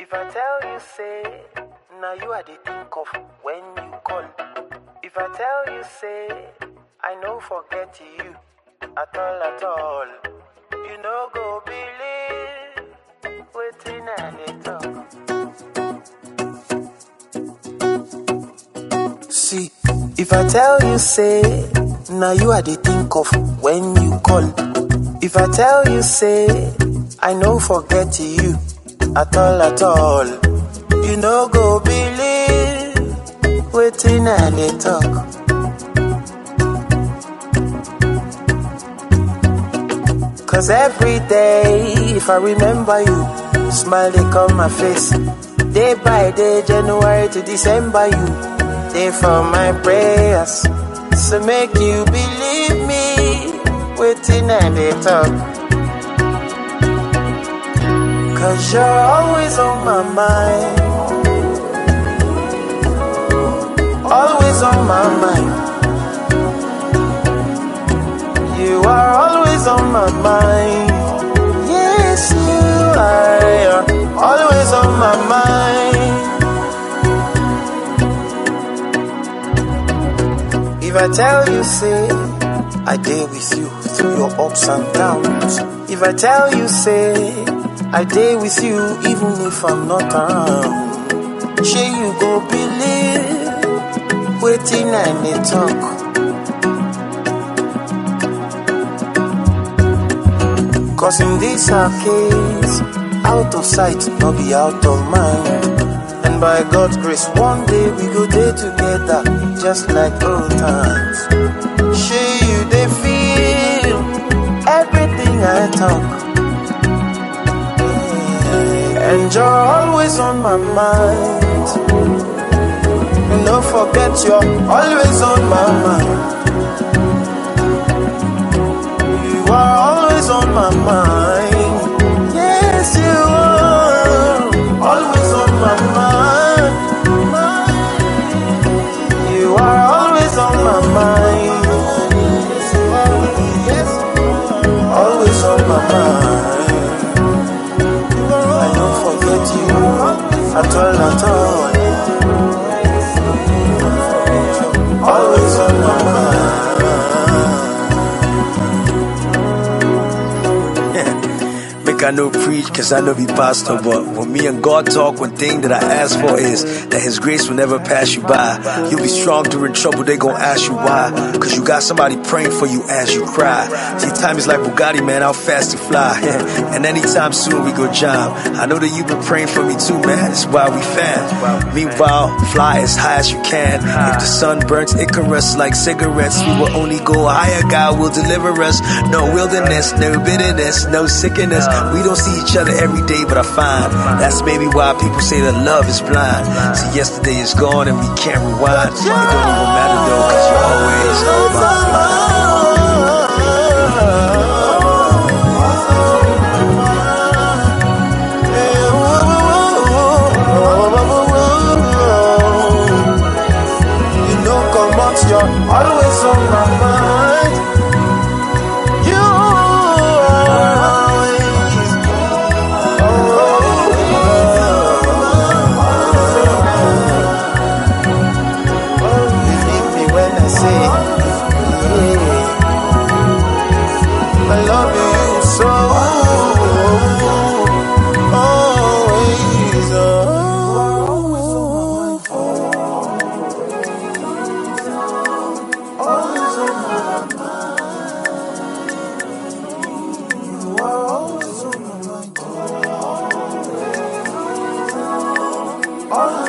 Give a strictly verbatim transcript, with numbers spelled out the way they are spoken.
If I tell you, say, now you are the think of when you call. If I tell you, say, I no forget you at all, at all. You no go believe waiting and they talk. See, if I tell you, say, now you are the think of when you call. If I tell you, say, I no forget you at all, at all. You no go believe waiting and they talk. Cause every day, if I remember you, smile they come my face. Day by day, January to December, you day for my prayers. So make you believe me, waiting and they talk. Cause you're always on my mind, always on my mind. You are always on my mind. Yes, you are always on my mind. If I tell you, say, I deal with you through your ups and downs. If I tell you, say, I deal with you even if I'm not around. Sure you go believe, waiting and they talk. Cause in this our case, out of sight, not be out of mind. And by God's grace, one day we go there together, just like old times. Sure you they feel everything I talk. And you're always on my mind. And don't forget you're always on my mind. You are always on my mind. Yes, you are always on my mind. You are always on my mind. Yes, always on my mind. At all, at all. Always on my mind. Make I know preach, cause I know be pastor. But when me and God talk, one thing that I ask for is that His grace will never pass you by. You'll be strong during trouble, they gon' ask you why. Cause you got somebody praying for you as you cry. See, time is like Bugatti, man, how fast you fly. And anytime soon we go jam. I know that you've been praying for me too, man, that's why we fam. Meanwhile, fly as high as you can. If the sun burns Icarus like cigarettes, we will only go higher, God will deliver us. No wilderness, no bitterness, no sickness. We don't see each other every day, but I find that's maybe why people say that love is blind. See, yesterday is gone and we can't rewind. It don't even matter though, cause you're always on my mind. You know, come on, you're always on my mind. You Oh,